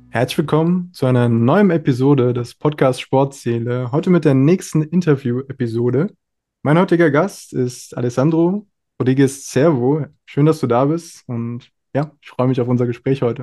Herzlich willkommen zu einer neuen Episode des Podcasts Sportseele. Heute mit der nächsten Interview-Episode. Mein heutiger Gast ist Alessandro Rodriguez Cervo. Schön, dass du da bist und ja, ich freue mich auf unser Gespräch heute.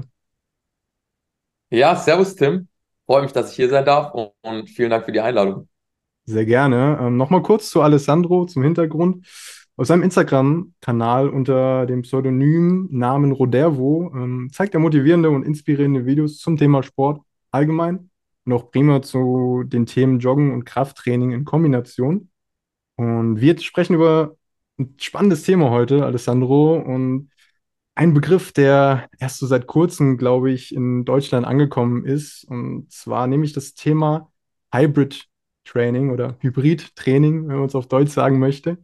Ja, servus Tim. Freue mich, dass ich hier sein darf und vielen Dank für die Einladung. Sehr gerne. Nochmal kurz zu Alessandro zum Hintergrund. Auf seinem Instagram-Kanal unter dem Pseudonym Namen Rodervo zeigt er motivierende und inspirierende Videos zum Thema Sport allgemein und auch prima zu den Themen Joggen und Krafttraining in Kombination. Und wir sprechen über ein spannendes Thema heute, Alessandro, und ein Begriff, der erst so seit kurzem, glaube ich, in Deutschland angekommen ist. Und zwar nämlich das Thema Hybrid Training oder Hybrid Training, wenn man es auf Deutsch sagen möchte.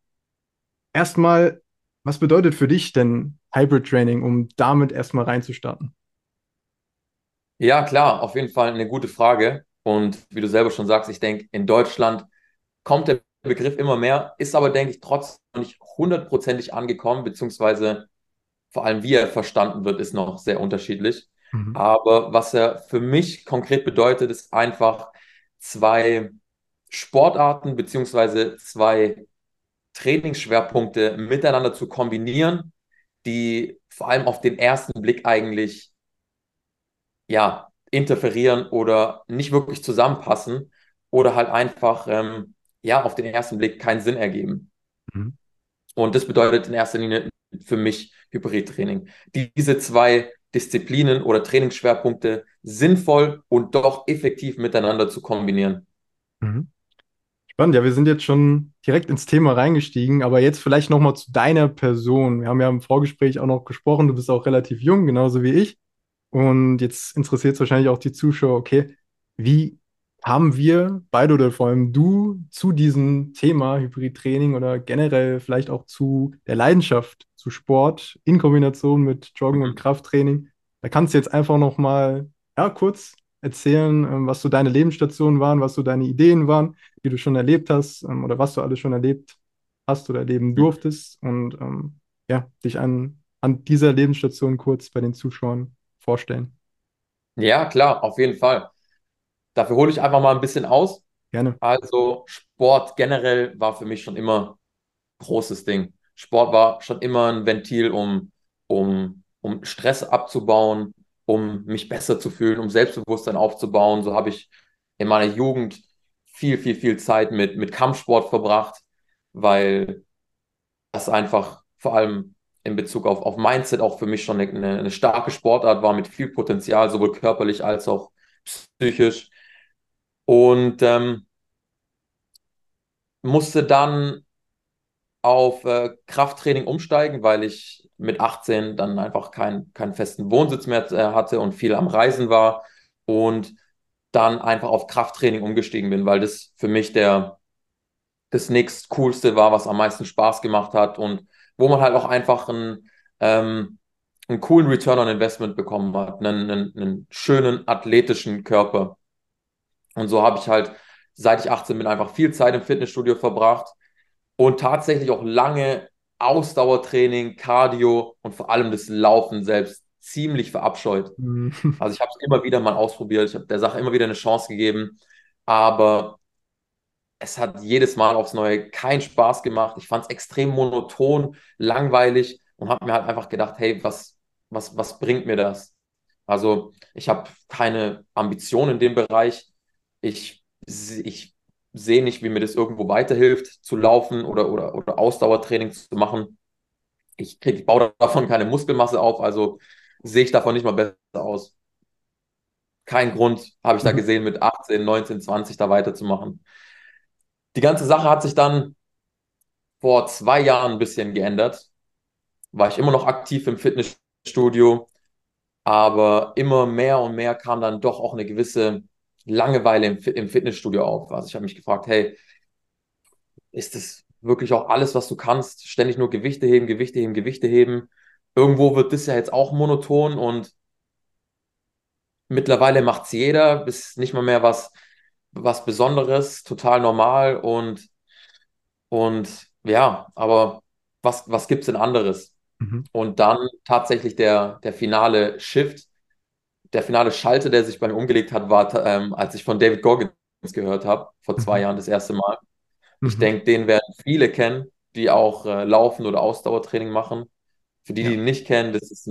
Erstmal, was bedeutet für dich denn Hybrid Training, um damit erstmal reinzustarten? Ja, klar, auf jeden Fall eine gute Frage. Und wie du selber schon sagst, ich denke, in Deutschland kommt der Begriff immer mehr, ist aber, denke ich, trotzdem noch nicht hundertprozentig angekommen, beziehungsweise vor allem, wie er verstanden wird, ist noch sehr unterschiedlich. Mhm. Aber was er für mich konkret bedeutet, ist einfach zwei Sportarten, beziehungsweise zwei Trainingsschwerpunkte miteinander zu kombinieren, die vor allem auf den ersten Blick eigentlich ja interferieren oder nicht wirklich zusammenpassen oder halt einfach ja auf den ersten Blick keinen Sinn ergeben. Mhm. Und das bedeutet in erster Linie für mich Hybridtraining. Diese zwei Disziplinen oder Trainingsschwerpunkte sinnvoll und doch effektiv miteinander zu kombinieren. Mhm. Spannend, ja, wir sind jetzt schon direkt ins Thema reingestiegen, aber jetzt vielleicht nochmal zu deiner Person. Wir haben ja im Vorgespräch auch noch gesprochen, du bist auch relativ jung, genauso wie ich. Und jetzt interessiert es wahrscheinlich auch die Zuschauer, okay, wie haben wir beide oder vor allem du zu diesem Thema Hybridtraining oder generell vielleicht auch zu der Leidenschaft zu Sport in Kombination mit Joggen und Mhm. Krafttraining? Da kannst du jetzt einfach nochmal ja, kurz erzählen, was so deine Lebensstationen waren, was so deine Ideen waren, die du schon erlebt hast, oder was du alles schon erlebt hast oder erleben durftest und ja, dich an dieser Lebensstation kurz bei den Zuschauern vorstellen. Ja, klar, auf jeden Fall. Dafür hole ich einfach mal ein bisschen aus. Gerne. Also Sport generell war für mich schon immer großes Ding. Sport war schon immer ein Ventil, um Stress abzubauen, um mich besser zu fühlen, um Selbstbewusstsein aufzubauen. So habe ich in meiner Jugend viel Zeit mit Kampfsport verbracht, weil das einfach vor allem in Bezug auf Mindset auch für mich schon eine starke Sportart war mit viel Potenzial, sowohl körperlich als auch psychisch. Und musste dann auf Krafttraining umsteigen, weil ich mit 18 dann einfach keinen festen Wohnsitz mehr hatte und viel am Reisen war und dann einfach auf Krafttraining umgestiegen bin, weil das für mich das nächstcoolste war, was am meisten Spaß gemacht hat und wo man halt auch einfach einen coolen Return on Investment bekommen hat, einen schönen athletischen Körper. Und so habe ich halt, seit ich 18 bin, einfach viel Zeit im Fitnessstudio verbracht und tatsächlich auch lange Ausdauertraining, Cardio und vor allem das Laufen selbst ziemlich verabscheut. Mhm. Also ich habe es immer wieder mal ausprobiert, ich habe der Sache immer wieder eine Chance gegeben, aber es hat jedes Mal aufs Neue keinen Spaß gemacht. Ich fand es extrem monoton, langweilig und habe mir halt einfach gedacht, hey, was bringt mir das? Also ich habe keine Ambition in dem Bereich. Ich sehe nicht, wie mir das irgendwo weiterhilft, zu laufen oder Ausdauertraining zu machen. Ich baue davon keine Muskelmasse auf, also sehe ich davon nicht mal besser aus. Kein Grund habe ich da Mhm. gesehen, mit 18, 19, 20 da weiterzumachen. Die ganze Sache hat sich dann vor 2 Jahren ein bisschen geändert. War ich immer noch aktiv im Fitnessstudio, aber immer mehr und mehr kam dann doch auch eine gewisse Langeweile im Fitnessstudio auf. Also ich habe mich gefragt, hey, ist das wirklich auch alles, was du kannst? Ständig nur Gewichte heben, Gewichte heben, Gewichte heben. Irgendwo wird das ja jetzt auch monoton und mittlerweile macht es jeder, ist nicht mal mehr was Besonderes, total normal und ja, aber was gibt es denn anderes? Mhm. Und dann tatsächlich der finale Shift. der finale Schalter, der sich bei mir umgelegt hat, war, als ich von David Goggins gehört habe, vor 2 Jahren das erste Mal. Ich Mhm. denke, den werden viele kennen, die auch Laufen oder Ausdauertraining machen. Für die, die Ja. ihn nicht kennen, das ist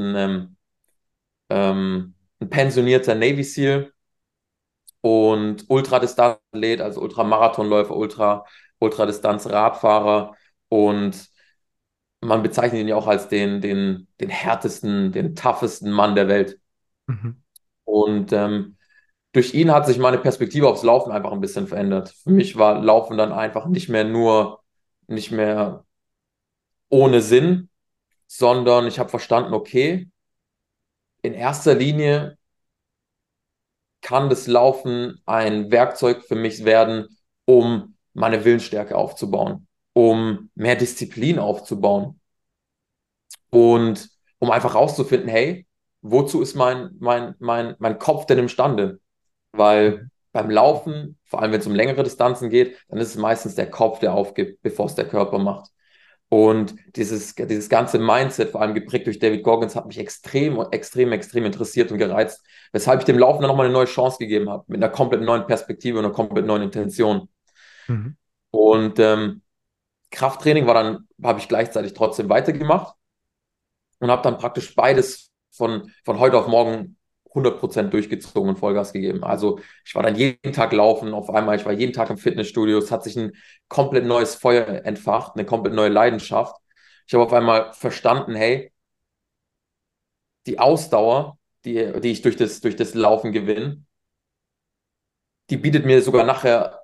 ein pensionierter Navy SEAL und Ultradistanzathlet, also Ultramarathonläufer, Ultradistanz-Radfahrer, und man bezeichnet ihn ja auch als den härtesten, den toughesten Mann der Welt. Mhm. Und durch ihn hat sich meine Perspektive aufs Laufen einfach ein bisschen verändert. Für mich war Laufen dann einfach nicht mehr ohne Sinn, sondern ich habe verstanden, okay, in erster Linie kann das Laufen ein Werkzeug für mich werden, um meine Willensstärke aufzubauen, um mehr Disziplin aufzubauen und um einfach rauszufinden, hey, wozu ist mein Kopf denn imstande? Weil Mhm. beim Laufen, vor allem wenn es um längere Distanzen geht, dann ist es meistens der Kopf, der aufgibt, bevor es der Körper macht. Und dieses ganze Mindset, vor allem geprägt durch David Goggins, hat mich extrem interessiert und gereizt, weshalb ich dem Laufen dann nochmal eine neue Chance gegeben habe, mit einer komplett neuen Perspektive und einer komplett neuen Intention. Mhm. Und Krafttraining habe ich gleichzeitig trotzdem weitergemacht und habe dann praktisch beides von heute auf morgen 100% durchgezogen und Vollgas gegeben. Also ich war dann jeden Tag laufen, auf einmal, ich war jeden Tag im Fitnessstudio, es hat sich ein komplett neues Feuer entfacht, eine komplett neue Leidenschaft. Ich habe auf einmal verstanden, hey, die Ausdauer, die ich durch das Laufen gewinne, die bietet mir sogar nachher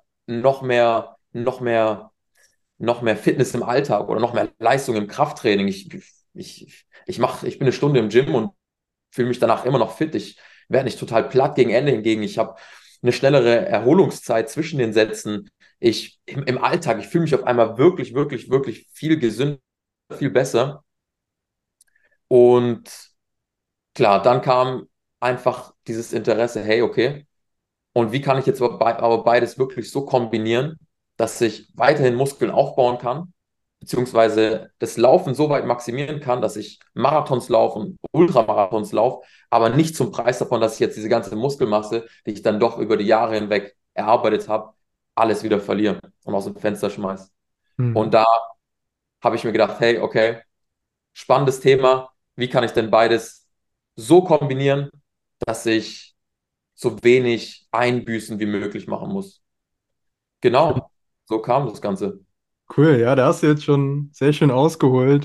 noch mehr Fitness im Alltag oder noch mehr Leistung im Krafttraining. Ich bin eine Stunde im Gym und fühle mich danach immer noch fit. Ich werde nicht total platt gegen Ende hingegen. Ich habe eine schnellere Erholungszeit zwischen den Sätzen. Im Alltag, ich fühle mich auf einmal wirklich viel gesünder, viel besser. Und klar, dann kam einfach dieses Interesse, hey, okay, und wie kann ich jetzt aber beides wirklich so kombinieren, dass ich weiterhin Muskeln aufbauen kann, beziehungsweise das Laufen so weit maximieren kann, dass ich Marathons laufe und Ultramarathons laufe, aber nicht zum Preis davon, dass ich jetzt diese ganze Muskelmasse, die ich dann doch über die Jahre hinweg erarbeitet habe, alles wieder verliere und aus dem Fenster schmeiße. Und Mhm. da habe ich mir gedacht, hey, okay, spannendes Thema. Wie kann ich denn beides so kombinieren, dass ich so wenig Einbüßen wie möglich machen muss? Genau, so kam das Ganze. Cool, ja, da hast du jetzt schon sehr schön ausgeholt,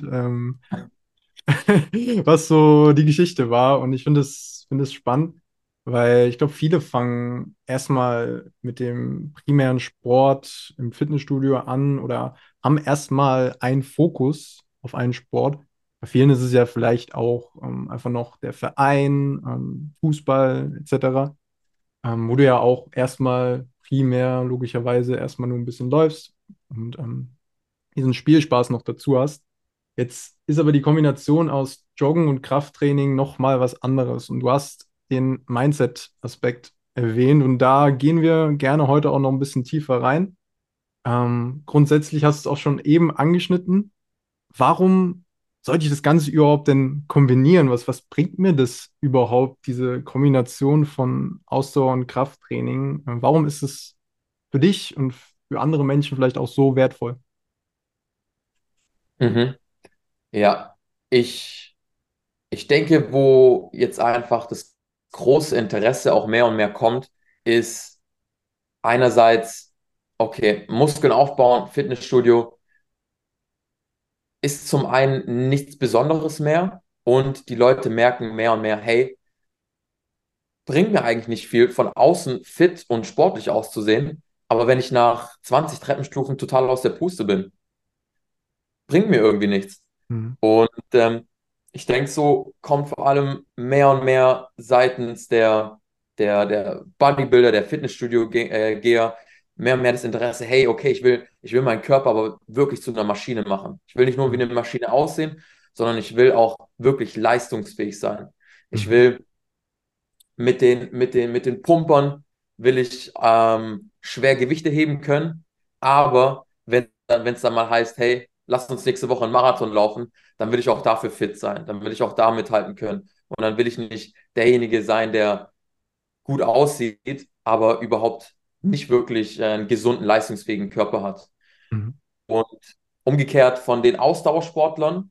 was so die Geschichte war. Und ich finde es spannend, weil ich glaube, viele fangen erstmal mit dem primären Sport im Fitnessstudio an oder haben erstmal einen Fokus auf einen Sport. Bei vielen ist es ja vielleicht auch einfach noch der Verein, Fußball etc., wo du ja auch erstmal primär logischerweise erstmal nur ein bisschen läufst und diesen Spielspaß noch dazu hast. Jetzt ist aber die Kombination aus Joggen und Krafttraining noch mal was anderes. Und du hast den Mindset-Aspekt erwähnt und da gehen wir gerne heute auch noch ein bisschen tiefer rein. Grundsätzlich hast du es auch schon eben angeschnitten. Warum sollte ich das Ganze überhaupt denn kombinieren? Was bringt mir das überhaupt, diese Kombination von Ausdauer und Krafttraining? Warum ist es für dich und für andere Menschen vielleicht auch so wertvoll? Mhm. Ja, ich, ich denke, wo jetzt einfach das große Interesse auch mehr und mehr kommt, ist einerseits, okay, Muskeln aufbauen, Fitnessstudio ist zum einen nichts Besonderes mehr und die Leute merken mehr und mehr, hey, bringt mir eigentlich nicht viel, von außen fit und sportlich auszusehen, aber wenn ich nach 20 Treppenstufen total aus der Puste bin, bringt mir irgendwie nichts. Mhm. Und ich denke, so kommt vor allem mehr und mehr seitens der Bodybuilder, der Fitnessstudio-Geher, mehr und mehr das Interesse, hey, okay, ich will meinen Körper aber wirklich zu einer Maschine machen. Ich will nicht nur wie Mhm. eine Maschine aussehen, sondern ich will auch wirklich leistungsfähig sein. Ich Mhm. will mit den Pumpern will ich schwer Gewichte heben können, aber wenn es dann mal heißt, hey, lass uns nächste Woche einen Marathon laufen, dann will ich auch dafür fit sein, dann will ich auch da mithalten können. Und dann will ich nicht derjenige sein, der gut aussieht, aber überhaupt nicht wirklich einen gesunden, leistungsfähigen Körper hat. Mhm. Und umgekehrt von den Ausdauersportlern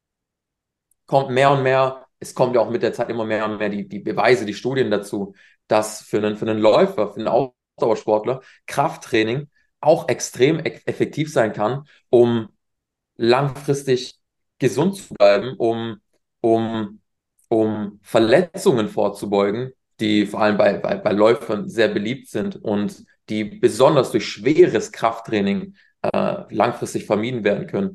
kommt mehr und mehr, es kommt ja auch mit der Zeit immer mehr und mehr die Beweise, die Studien dazu, dass für einen Läufer, für einen Ausdauersportler Krafttraining auch extrem effektiv sein kann, um langfristig gesund zu bleiben, um, um Verletzungen vorzubeugen, die vor allem bei Läufern sehr beliebt sind und die besonders durch schweres Krafttraining langfristig vermieden werden können.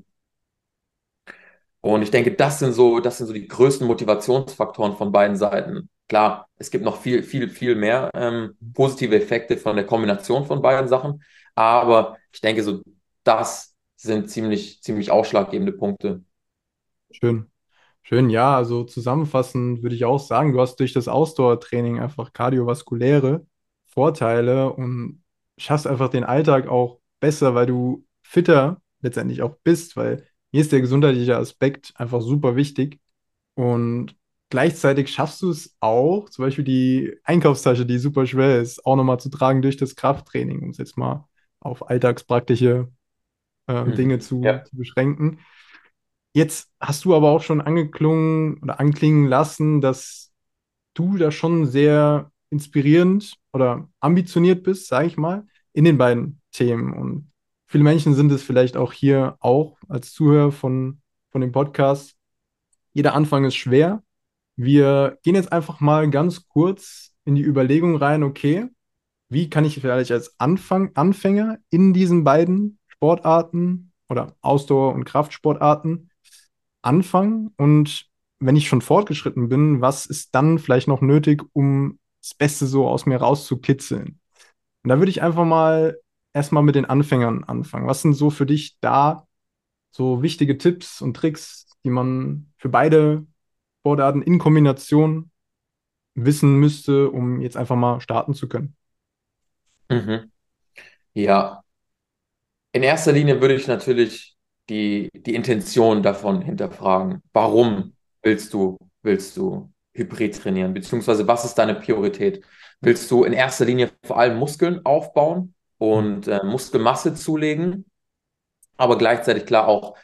Und ich denke, das sind so die größten Motivationsfaktoren von beiden Seiten. Klar, es gibt noch viel mehr positive Effekte von der Kombination von beiden Sachen, aber ich denke, so das sind ziemlich ausschlaggebende Punkte. Schön. Schön, ja, also zusammenfassend würde ich auch sagen, du hast durch das Ausdauertraining einfach kardiovaskuläre Vorteile und schaffst einfach den Alltag auch besser, weil du fitter letztendlich auch bist, weil mir ist der gesundheitliche Aspekt einfach super wichtig und gleichzeitig schaffst du es auch, zum Beispiel die Einkaufstasche, die super schwer ist, auch nochmal zu tragen durch das Krafttraining, um es jetzt mal auf alltagspraktische Dinge Mhm. zu beschränken. Jetzt hast du aber auch schon angeklungen oder anklingen lassen, dass du da schon sehr inspirierend oder ambitioniert bist, sage ich mal, in den beiden Themen. Und viele Menschen sind es vielleicht auch hier auch als Zuhörer von dem Podcast. Jeder Anfang ist schwer. Wir gehen jetzt einfach mal ganz kurz in die Überlegung rein, okay, wie kann ich vielleicht als Anfänger in diesen beiden Sportarten oder Ausdauer- und Kraftsportarten anfangen? Und wenn ich schon fortgeschritten bin, was ist dann vielleicht noch nötig, um das Beste so aus mir rauszukitzeln? Und da würde ich einfach mal erstmal mit den Anfängern anfangen. Was sind so für dich da so wichtige Tipps und Tricks, die man für beide Sportarten in Kombination wissen müsste, um jetzt einfach mal starten zu können? Mhm. Ja, in erster Linie würde ich natürlich die Intention davon hinterfragen. Warum willst du Hybrid trainieren? Beziehungsweise was ist deine Priorität? Willst du in erster Linie vor allem Muskeln aufbauen Mhm. und Muskelmasse zulegen, aber gleichzeitig klar auch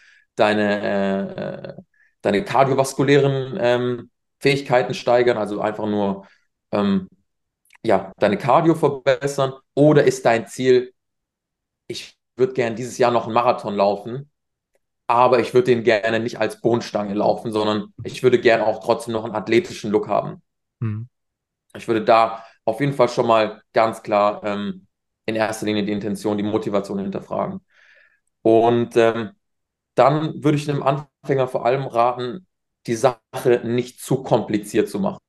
deine kardiovaskulären Fähigkeiten steigern, also einfach nur ähm, ja, deine Cardio verbessern? Oder ist dein Ziel, ich würde gerne dieses Jahr noch einen Marathon laufen, aber ich würde den gerne nicht als Bohnenstange laufen, sondern ich würde gerne auch trotzdem noch einen athletischen Look haben. Mhm. Ich würde da auf jeden Fall schon mal ganz klar in erster Linie die Intention, die Motivation hinterfragen. Und dann würde ich einem Anfänger vor allem raten, die Sache nicht zu kompliziert zu machen.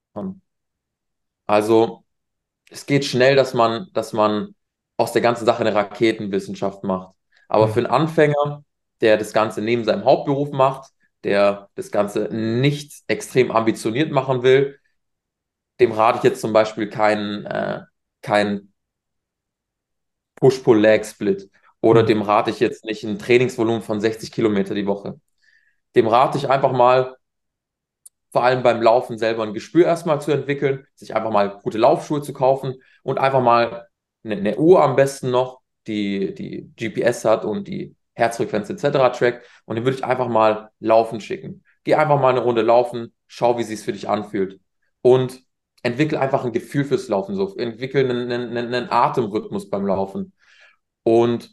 Also es geht schnell, dass man aus der ganzen Sache eine Raketenwissenschaft macht. Aber für Mhm. einen Anfänger, der das Ganze neben seinem Hauptberuf macht, der das Ganze nicht extrem ambitioniert machen will, dem rate ich jetzt zum Beispiel keinen Push-Pull-Leg-Split oder Mhm. dem rate ich jetzt nicht ein Trainingsvolumen von 60 Kilometer die Woche. Dem rate ich einfach mal, vor allem beim Laufen selber ein Gespür erstmal zu entwickeln, sich einfach mal gute Laufschuhe zu kaufen und einfach mal eine Uhr am besten noch, die GPS hat und die Herzfrequenz etc. trackt. Und den würde ich einfach mal laufen schicken. Geh einfach mal eine Runde laufen, schau, wie es sich für dich anfühlt. Und entwickel einfach ein Gefühl fürs Laufen, so entwickel einen Atemrhythmus beim Laufen. Und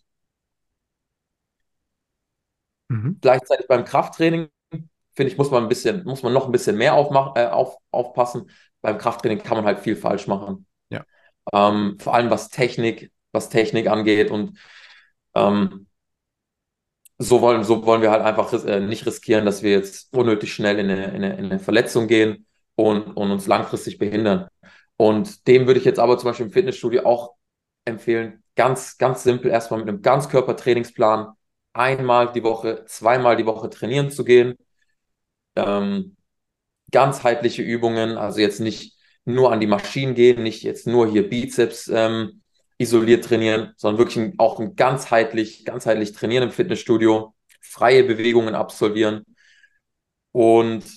Mhm. gleichzeitig beim Krafttraining, finde ich, muss man noch ein bisschen mehr aufpassen. Beim Krafttraining kann man halt viel falsch machen. Ja. Vor allem was Technik angeht. Und ähm, so wollen wir halt einfach nicht riskieren, dass wir jetzt unnötig schnell in eine Verletzung gehen und uns langfristig behindern. Und dem würde ich jetzt aber zum Beispiel im Fitnessstudio auch empfehlen, ganz simpel erstmal mit einem Ganzkörpertrainingsplan einmal die Woche, zweimal die Woche trainieren zu gehen. Ähm, ganzheitliche Übungen, also jetzt nicht nur an die Maschinen gehen, nicht jetzt nur hier Bizeps isoliert trainieren, sondern wirklich auch ein ganzheitlich trainieren im Fitnessstudio, freie Bewegungen absolvieren und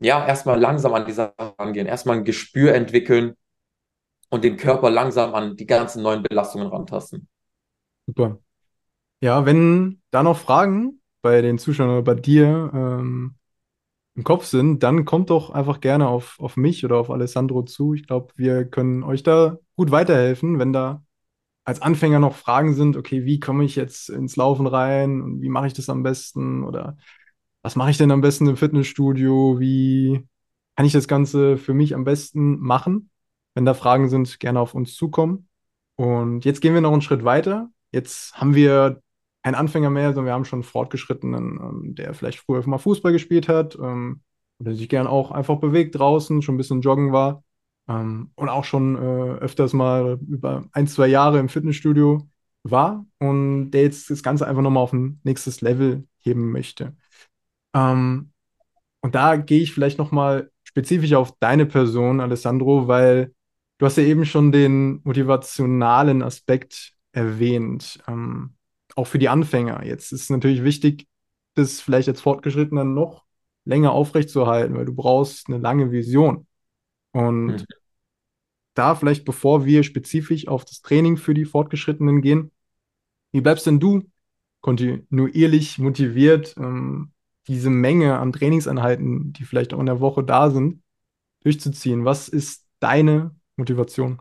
ja, erstmal langsam an die Sache rangehen, erstmal ein Gespür entwickeln und den Körper langsam an die ganzen neuen Belastungen rantasten. Super. Ja, wenn da noch Fragen bei den Zuschauern oder bei dir im Kopf sind, dann kommt doch einfach gerne auf mich oder auf Alessandro zu. Ich glaube, wir können euch da gut weiterhelfen, wenn da als Anfänger noch Fragen sind, okay, wie komme ich jetzt ins Laufen rein und wie mache ich das am besten oder was mache ich denn am besten im Fitnessstudio, wie kann ich das Ganze für mich am besten machen? Wenn da Fragen sind, gerne auf uns zukommen. Und jetzt gehen wir noch einen Schritt weiter. Jetzt haben wir keinen Anfänger mehr, sondern wir haben schon einen Fortgeschrittenen, der vielleicht früher mal Fußball gespielt hat, oder sich gern auch einfach bewegt draußen, schon ein bisschen joggen war, und auch schon öfters mal über ein, zwei Jahre im Fitnessstudio war und der jetzt das Ganze einfach nochmal auf ein nächstes Level heben möchte. Ähm, und da gehe ich vielleicht nochmal spezifisch auf deine Person, Alessandro, weil du hast ja eben schon den motivationalen Aspekt erwähnt, auch für die Anfänger. Jetzt ist es natürlich wichtig, das vielleicht als Fortgeschrittener noch länger aufrechtzuerhalten, weil du brauchst eine lange Vision. Mhm. Und da vielleicht, bevor wir spezifisch auf das Training für die Fortgeschrittenen gehen, wie bleibst denn du kontinuierlich motiviert, diese Menge an Trainingseinheiten, die vielleicht auch in der Woche da sind, durchzuziehen? Was ist deine Motivation?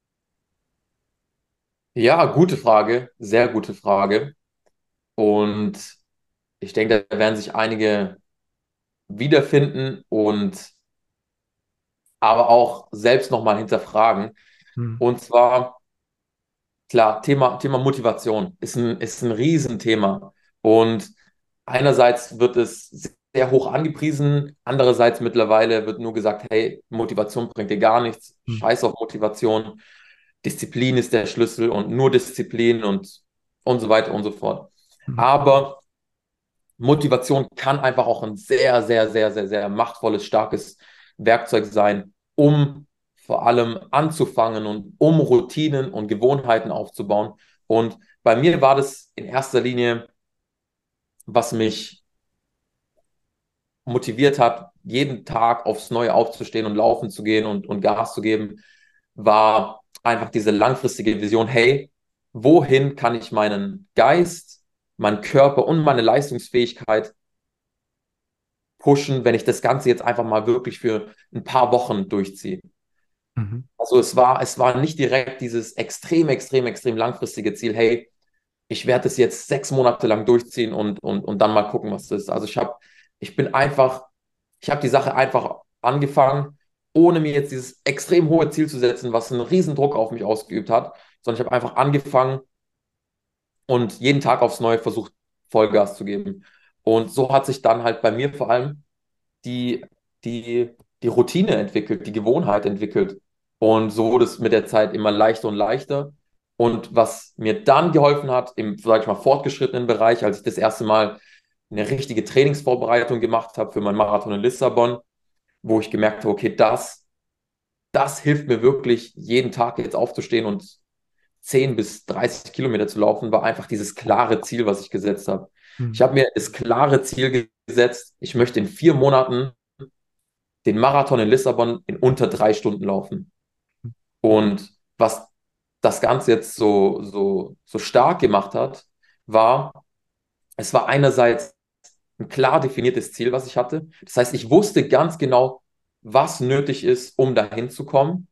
Ja, gute Frage, sehr gute Frage. Und ich denke, da werden sich einige wiederfinden und aber auch selbst nochmal hinterfragen. Hm. Und zwar, klar, Thema Motivation ist ein Riesenthema. Und einerseits wird es sehr hoch angepriesen, andererseits mittlerweile wird nur gesagt, hey, Motivation bringt dir gar nichts, Hm. scheiß auf Motivation, Disziplin ist der Schlüssel und nur Disziplin und so weiter und so fort. Hm. Aber Motivation kann einfach auch ein sehr, sehr, sehr, sehr, sehr machtvolles, starkes Werkzeug sein, um vor allem anzufangen und um Routinen und Gewohnheiten aufzubauen. Und bei mir war das in erster Linie, was mich motiviert hat, jeden Tag aufs Neue aufzustehen und laufen zu gehen und Gas zu geben, war einfach diese langfristige Vision, hey, wohin kann ich meinen Geist, meinen Körper und meine Leistungsfähigkeit pushen, wenn ich das Ganze jetzt einfach mal wirklich für ein paar Wochen durchziehe. Mhm. Also es war nicht direkt dieses extrem, extrem, extrem langfristige Ziel, hey, ich werde es jetzt 6 Monate lang durchziehen und dann mal gucken, was das ist. Also ich bin einfach, ich habe die Sache einfach angefangen, ohne mir jetzt dieses extrem hohe Ziel zu setzen, was einen riesen Druck auf mich ausgeübt hat, sondern ich habe einfach angefangen und jeden Tag aufs Neue versucht, Vollgas zu geben. Und so hat sich dann halt bei mir vor allem die, die Routine entwickelt, die Gewohnheit entwickelt. Und so wurde es mit der Zeit immer leichter und leichter. Und was mir dann geholfen hat, im, sag ich mal, fortgeschrittenen Bereich, als ich das erste Mal eine richtige Trainingsvorbereitung gemacht habe für meinen Marathon in Lissabon, wo ich gemerkt habe, okay, das hilft mir wirklich, jeden Tag jetzt aufzustehen und 10 bis 30 Kilometer zu laufen, war einfach dieses klare Ziel, was ich gesetzt habe. Ich Mhm. habe mir das klare Ziel gesetzt, ich möchte in 4 Monaten den Marathon in Lissabon in unter 3 Stunden laufen. Und was das Ganze jetzt so stark gemacht hat, war, es war einerseits ein klar definiertes Ziel, was ich hatte. Das heißt, ich wusste ganz genau, was nötig ist, um dahin zu kommen.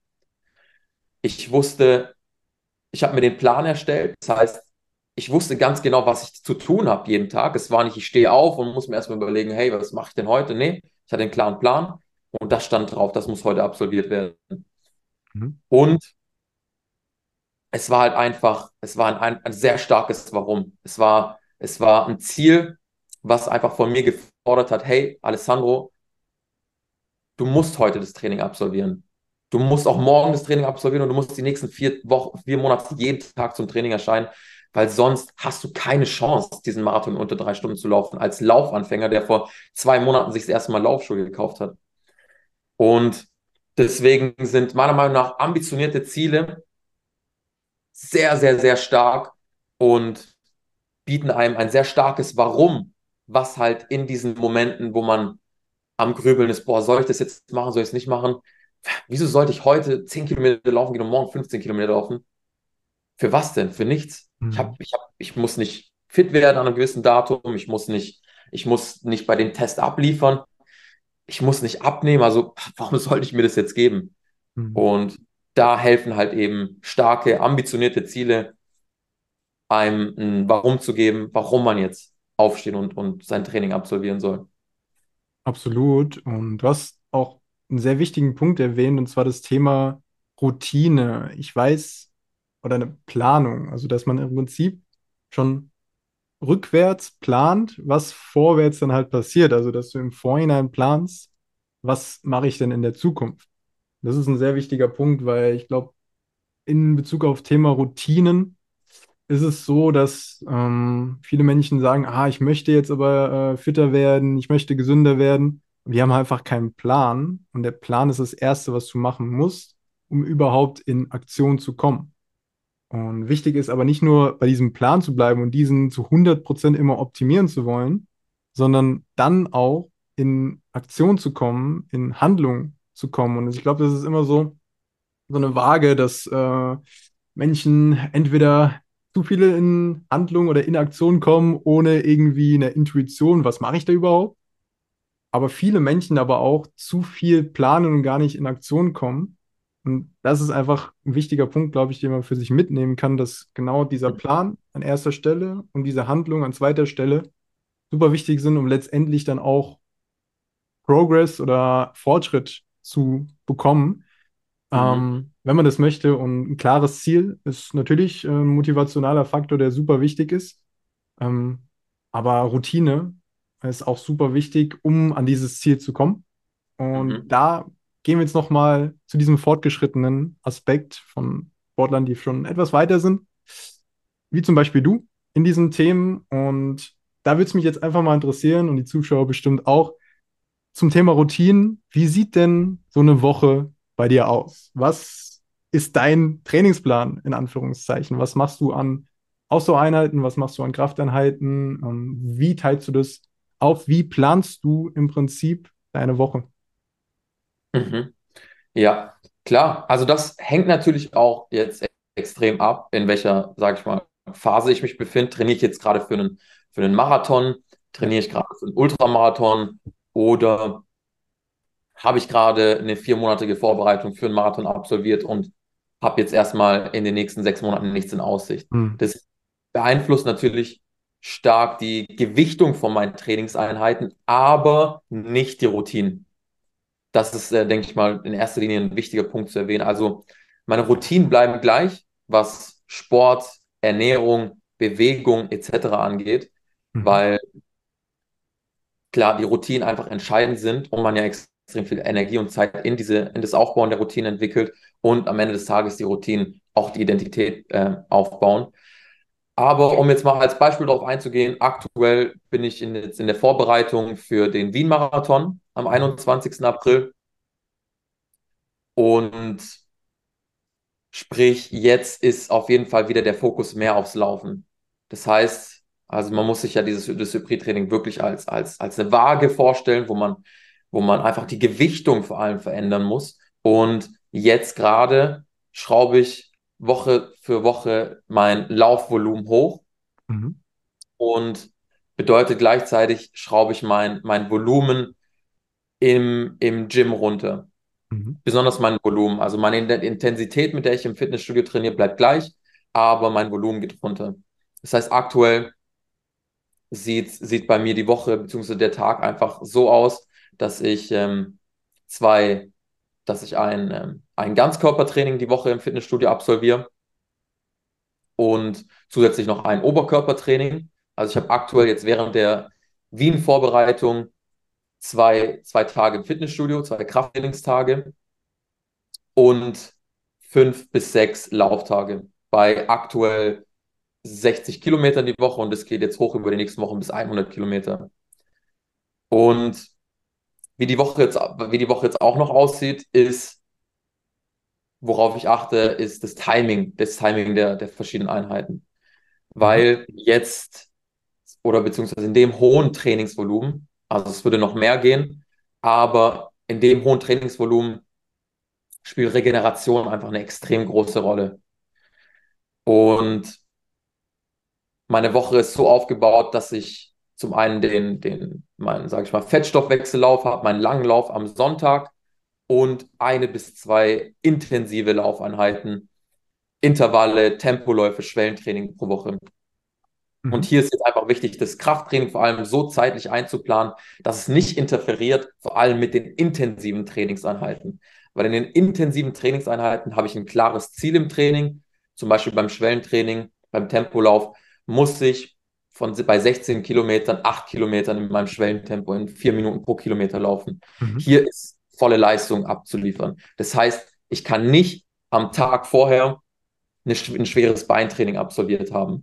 Ich wusste, ich habe mir den Plan erstellt. Das heißt, ich wusste ganz genau, was ich zu tun habe jeden Tag. Es war nicht, ich stehe auf und muss mir erstmal überlegen, hey, was mache ich denn heute? Nee, ich hatte einen klaren Plan und das stand drauf, das muss heute absolviert werden. Mhm. Und es war halt einfach, es war ein sehr starkes Warum. Es war ein Ziel, was einfach von mir gefordert hat, hey, Alessandro, du musst heute das Training absolvieren. Du musst auch morgen das Training absolvieren und du musst die nächsten 4 Wochen, 4 Monate jeden Tag zum Training erscheinen, weil sonst hast du keine Chance, diesen Marathon in unter 3 Stunden zu laufen, als Laufanfänger, der vor 2 Monaten sich das erste Mal Laufschuhe gekauft hat. Und deswegen sind meiner Meinung nach ambitionierte Ziele sehr, sehr, sehr stark und bieten einem ein sehr starkes Warum, was halt in diesen Momenten, wo man am Grübeln ist, boah, soll ich das jetzt machen, soll ich es nicht machen? Wieso sollte ich heute 10 Kilometer laufen gehen und morgen 15 Kilometer laufen? Für was denn? Für nichts. Mhm. Ich muss nicht fit werden an einem gewissen Datum, ich muss nicht bei dem Test abliefern, ich muss nicht abnehmen, also warum sollte ich mir das jetzt geben? Mhm. Und da helfen halt eben starke, ambitionierte Ziele, einem ein Warum zu geben, warum man jetzt aufstehen und sein Training absolvieren soll. Absolut. Und du hast auch einen sehr wichtigen Punkt erwähnt, und zwar das Thema Routine. Ich weiß, oder eine Planung, also dass man im Prinzip schon rückwärts plant, was vorwärts dann halt passiert. Also dass du im Vorhinein planst, was mache ich denn in der Zukunft. Das ist ein sehr wichtiger Punkt, weil ich glaube, in Bezug auf Thema Routinen ist es so, dass viele Menschen sagen, ich möchte jetzt aber fitter werden, ich möchte gesünder werden. Und die haben einfach keinen Plan. Und der Plan ist das Erste, was du machen musst, um überhaupt in Aktion zu kommen. Und wichtig ist aber nicht nur bei diesem Plan zu bleiben und diesen zu 100% immer optimieren zu wollen, sondern dann auch in Aktion zu kommen, in Handlung zu kommen. Und ich glaube, das ist immer so eine Waage, dass Menschen entweder zu viele in Handlung oder in Aktion kommen, ohne irgendwie eine Intuition, was mache ich da überhaupt? Aber viele Menschen aber auch zu viel planen und gar nicht in Aktion kommen. Und das ist einfach ein wichtiger Punkt, glaube ich, den man für sich mitnehmen kann, dass genau dieser Plan an erster Stelle und diese Handlung an zweiter Stelle super wichtig sind, um letztendlich dann auch Progress oder Fortschritt zu bekommen, Mhm. wenn man das möchte. Und ein klares Ziel ist natürlich ein motivationaler Faktor, der super wichtig ist. Ähm, aber Routine ist auch super wichtig, um an dieses Ziel zu kommen. Und Mhm. da gehen wir jetzt nochmal zu diesem fortgeschrittenen Aspekt von Sportlern, die schon etwas weiter sind, wie zum Beispiel du in diesen Themen. Und da würde es mich jetzt einfach mal interessieren und die Zuschauer bestimmt auch zum Thema Routinen. Wie sieht denn so eine Woche bei dir aus? Was ist dein Trainingsplan in Anführungszeichen? Was machst du an Ausdauereinheiten? Was machst du an Krafteinheiten? Wie teilst du das auf? Wie planst du im Prinzip deine Woche? Mhm. Ja, klar. Also das hängt natürlich auch jetzt extrem ab, in welcher, sage ich mal, Phase ich mich befinde. Trainiere ich jetzt gerade für einen Marathon? Ja. Trainiere ich gerade für einen Ultramarathon? Oder habe ich gerade eine 4-monatige Vorbereitung für einen Marathon absolviert und habe jetzt erstmal in den nächsten 6 Monaten nichts in Aussicht? Hm. Das beeinflusst natürlich stark die Gewichtung von meinen Trainingseinheiten, aber nicht die Routinen. Das ist, denke ich mal, in erster Linie ein wichtiger Punkt zu erwähnen. Also meine Routinen bleiben gleich, was Sport, Ernährung, Bewegung etc. angeht, Mhm. weil klar, die Routinen einfach entscheidend sind und man ja extrem viel Energie und Zeit in das Aufbauen der Routinen entwickelt und am Ende des Tages die Routinen auch die Identität aufbauen. Aber um jetzt mal als Beispiel darauf einzugehen, aktuell bin ich jetzt in der Vorbereitung für den Wien-Marathon am Mhm. 21. April und sprich, jetzt ist auf jeden Fall wieder der Fokus mehr aufs Laufen. Das heißt, also man muss sich ja das Hybrid-Training wirklich als eine Waage vorstellen, wo man einfach die Gewichtung vor allem verändern muss. Und jetzt gerade schraube ich Woche für Woche mein Laufvolumen hoch Mhm. und bedeutet gleichzeitig schraube ich mein Volumen im Gym runter, Mhm. besonders mein Volumen. Also meine Intensität, mit der ich im Fitnessstudio trainiere, bleibt gleich, aber mein Volumen geht runter. Das heißt, aktuell sieht bei mir die Woche bzw. der Tag einfach so aus, dass ich zwei, dass ich ein Ganzkörpertraining die Woche im Fitnessstudio absolviere und zusätzlich noch ein Oberkörpertraining. Also ich habe aktuell jetzt während der Wien-Vorbereitung zwei Tage im Fitnessstudio, 2 Krafttrainingstage und 5 bis 6 Lauftage bei aktuell 60 Kilometern die Woche und es geht jetzt hoch über die nächsten Wochen bis 100 Kilometer. Und wie die Woche jetzt auch noch aussieht, ist, worauf ich achte, ist das Timing der verschiedenen Einheiten. Mhm. Weil jetzt oder beziehungsweise in dem hohen Trainingsvolumen, also es würde noch mehr gehen, aber in dem hohen Trainingsvolumen spielt Regeneration einfach eine extrem große Rolle. Und meine Woche ist so aufgebaut, dass ich zum einen meinen, sage ich mal, Fettstoffwechsellauf habe, meinen langen Lauf am Sonntag und 1 bis 2 intensive Laufeinheiten, Intervalle, Tempoläufe, Schwellentraining pro Woche. Und Mhm. hier ist jetzt einfach wichtig, das Krafttraining vor allem so zeitlich einzuplanen, dass es nicht interferiert, vor allem mit den intensiven Trainingseinheiten. Weil in den intensiven Trainingseinheiten habe ich ein klares Ziel im Training, zum Beispiel beim Schwellentraining, beim Tempolauf, muss ich bei 16 Kilometern, 8 Kilometern in meinem Schwellentempo in 4 Minuten pro Kilometer laufen. Mhm. Hier ist volle Leistung abzuliefern. Das heißt, ich kann nicht am Tag vorher ein schweres Beintraining absolviert haben.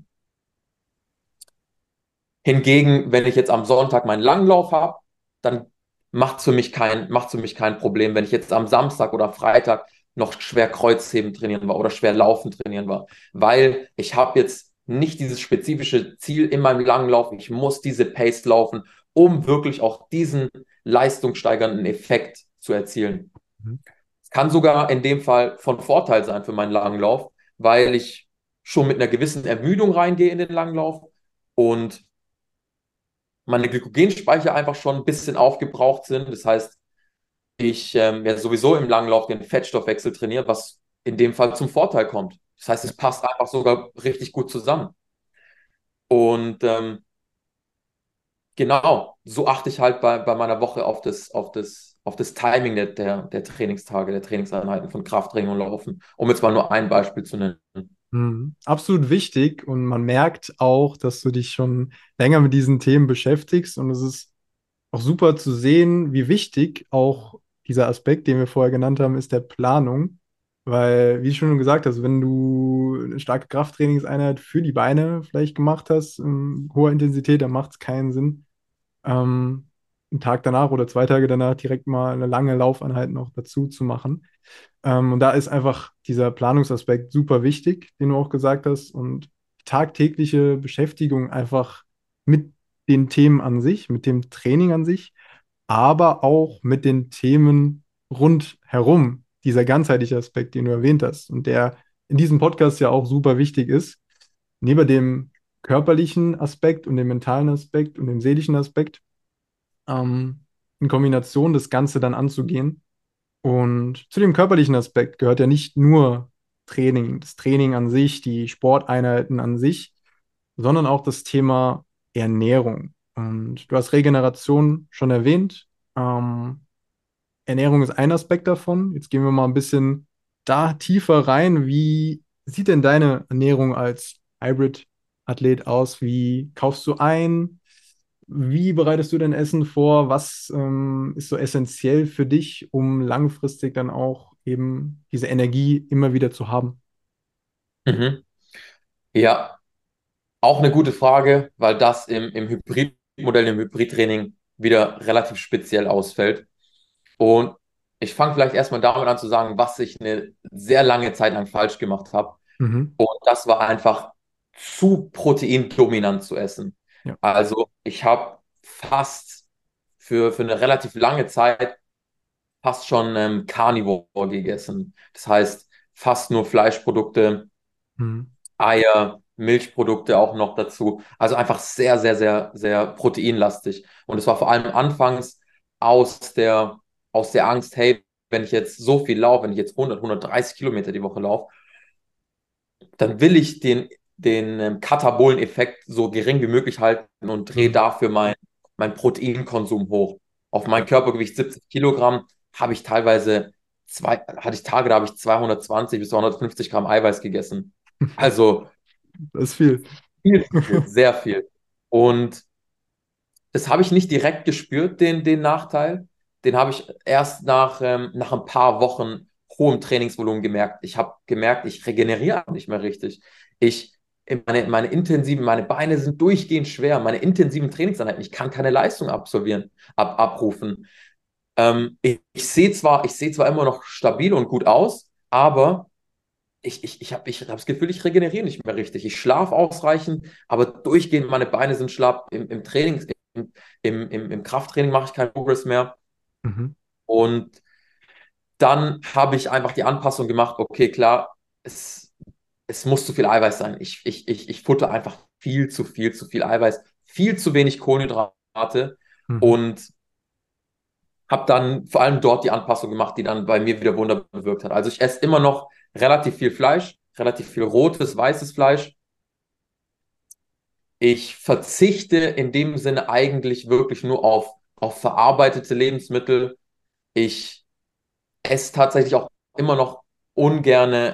Hingegen, wenn ich jetzt am Sonntag meinen Langlauf habe, dann macht's für mich kein Problem, wenn ich jetzt am Samstag oder Freitag noch schwer Kreuzheben trainieren war oder schwer Laufen trainieren war, weil ich habe jetzt nicht dieses spezifische Ziel in meinem Langlauf, ich muss diese Pace laufen, um wirklich auch diesen leistungssteigernden Effekt zu erzielen. Mhm. Es kann sogar in dem Fall von Vorteil sein für meinen Langlauf, weil ich schon mit einer gewissen Ermüdung reingehe in den Langlauf und meine Glykogenspeicher einfach schon ein bisschen aufgebraucht sind. Das heißt, ich werde sowieso im Langlauf den Fettstoffwechsel trainieren, was in dem Fall zum Vorteil kommt. Das heißt, Ja. es passt einfach sogar richtig gut zusammen. Und genau, so achte ich halt bei meiner Woche auf das Timing der Trainingstage, der Trainingseinheiten von Krafttraining und Laufen, um jetzt mal nur ein Beispiel zu nennen. Mhm. Absolut wichtig und man merkt auch, dass du dich schon länger mit diesen Themen beschäftigst und es ist auch super zu sehen, wie wichtig auch dieser Aspekt, den wir vorher genannt haben, ist der Planung. Weil, wie du schon gesagt hast, wenn du eine starke Krafttrainingseinheit für die Beine vielleicht gemacht hast, in hoher Intensität, dann macht es keinen Sinn, einen Tag danach oder 2 Tage danach direkt mal eine lange Laufeinheit noch dazu zu machen. Und da ist einfach dieser Planungsaspekt super wichtig, den du auch gesagt hast. Und tagtägliche Beschäftigung einfach mit den Themen an sich, mit dem Training an sich, aber auch mit den Themen rundherum. Dieser ganzheitliche Aspekt, den du erwähnt hast und der in diesem Podcast ja auch super wichtig ist. Neben dem körperlichen Aspekt und dem mentalen Aspekt und dem seelischen Aspekt, in Kombination das Ganze dann anzugehen. Und zu dem körperlichen Aspekt gehört ja nicht nur Training, das Training an sich, die Sporteinheiten an sich, sondern auch das Thema Ernährung. Und du hast Regeneration schon erwähnt. Ernährung ist ein Aspekt davon. Jetzt gehen wir mal ein bisschen da tiefer rein. Wie sieht denn deine Ernährung als Hybrid-Athlet aus? Wie kaufst du ein? Wie bereitest du dein Essen vor? Was ist so essentiell für dich, um langfristig dann auch eben diese Energie immer wieder zu haben? Mhm. Ja, auch eine gute Frage, weil das im Hybridmodell, im Hybridtraining wieder relativ speziell ausfällt. Und ich fange vielleicht erstmal damit an zu sagen, was ich eine sehr lange Zeit lang falsch gemacht habe. Mhm. Und das war einfach zu proteindominant zu essen. Ja. Also ich habe fast für eine relativ lange Zeit fast schon Carnivore gegessen. Das heißt, fast nur Fleischprodukte, Mhm. Eier, Milchprodukte auch noch dazu. Also einfach sehr, sehr, sehr, sehr proteinlastig. Und es war vor allem anfangs aus aus der Angst, hey, wenn ich jetzt so viel laufe, wenn ich jetzt 130 Kilometer die Woche laufe, dann will ich den Katabolen-Effekt so gering wie möglich halten und drehe Mhm. dafür mein Proteinkonsum hoch. Auf mein Ja. Körpergewicht 70 Kilogramm habe ich teilweise hatte ich Tage, da habe ich 220 bis 250 Gramm Eiweiß gegessen. Also Das ist viel. viel zu viel, sehr viel. Und das habe ich nicht direkt gespürt, den Nachteil. Den habe ich erst nach ein paar Wochen hohem Trainingsvolumen gemerkt. Ich habe gemerkt, ich regeneriere nicht mehr richtig. Ich, meine Beine sind durchgehend schwer, meine intensiven Trainingseinheiten, ich kann keine Leistung abrufen. Ich sehe zwar immer noch stabil und gut aus, aber ich hab das Gefühl, ich regeneriere nicht mehr richtig. Ich schlafe ausreichend, aber durchgehend meine Beine sind schlapp. Im Training, im Krafttraining mache ich keinen Progress mehr. Mhm. Und dann habe ich einfach die Anpassung gemacht, okay, klar, es muss zu viel Eiweiß sein. Ich futter einfach zu viel Eiweiß, viel zu wenig Kohlenhydrate Mhm. und habe dann vor allem dort die Anpassung gemacht, die dann bei mir wieder Wunder bewirkt hat. Also ich esse immer noch relativ viel Fleisch, relativ viel rotes, weißes Fleisch. Ich verzichte in dem Sinne eigentlich wirklich nur auf verarbeitete Lebensmittel. Ich esse tatsächlich auch immer noch ungerne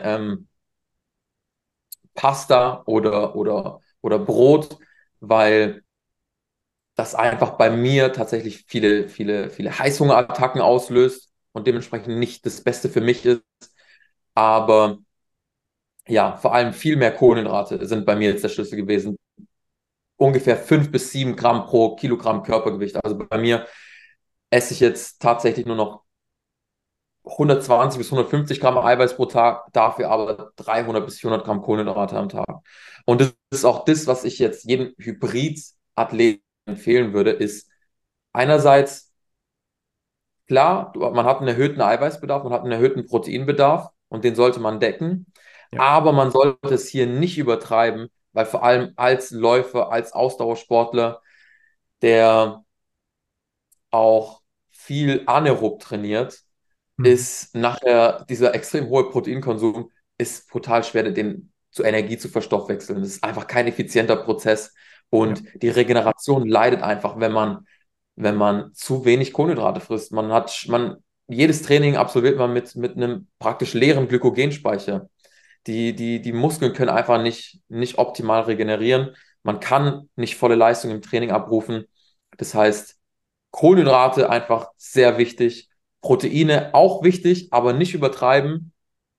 Pasta oder Brot, weil das einfach bei mir tatsächlich viele Heißhungerattacken auslöst und dementsprechend nicht das Beste für mich ist. Aber ja, vor allem viel mehr Kohlenhydrate sind bei mir jetzt der Schlüssel gewesen. Ungefähr 5 bis 7 Gramm pro Kilogramm Körpergewicht. Also bei mir esse ich jetzt tatsächlich nur noch 120 bis 150 Gramm Eiweiß pro Tag, dafür aber 300 bis 400 Gramm Kohlenhydrate am Tag. Und das ist auch das, was ich jetzt jedem Hybrid-Athleten empfehlen würde, ist einerseits, klar, man hat einen erhöhten Eiweißbedarf, man hat einen erhöhten Proteinbedarf und den sollte man decken, Ja. aber man sollte es hier nicht übertreiben, weil vor allem als Läufer, als Ausdauersportler, der auch viel anaerob trainiert, Mhm. ist nachher dieser extrem hohe Proteinkonsum ist brutal schwer, den zu Energie zu verstoffwechseln. Das ist einfach kein effizienter Prozess Ja. und die Regeneration leidet einfach, wenn man zu wenig Kohlenhydrate frisst. Jedes Training absolviert man mit einem praktisch leeren Glykogenspeicher. Die Muskeln können einfach nicht optimal regenerieren. Man kann nicht volle Leistung im Training abrufen. Das heißt, Kohlenhydrate einfach sehr wichtig. Proteine auch wichtig, aber nicht übertreiben.